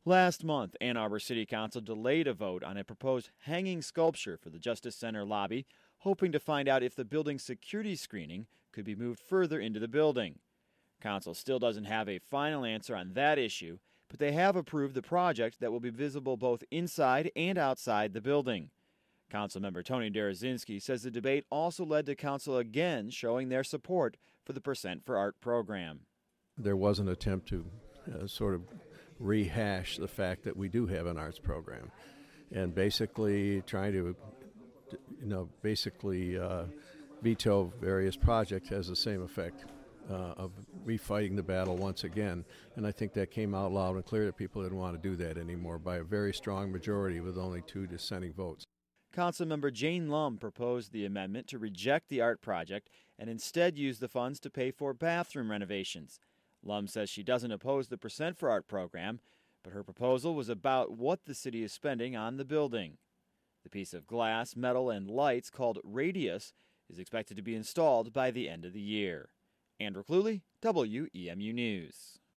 Last month, Ann Arbor City Council delayed a vote on a proposed hanging sculpture for the Justice Center lobby, hoping to find out if the building's security screening could be moved further into the building. Council still doesn't have a final answer on that issue, but they have approved the project that will be visible both inside and outside the building. Councilmember Tony Derazinski says the debate also led to Council again showing their support for the Percent for Art program. There was an attempt to sort of rehash the fact that we do have an arts program, and basically trying to, veto various projects has the same effect of refighting the battle once again. And I think that came out loud and clear that people didn't want to do that anymore by a very strong majority with only 2 dissenting votes. Councilmember Jane Lum proposed the amendment to reject the art project and instead use the funds to pay for bathroom renovations. Lum says she doesn't oppose the Percent for Art program, but her proposal was about what the city is spending on the building. The piece of glass, metal, and lights called Radius is expected to be installed by the end of the year. Andrew Cluley, WEMU News.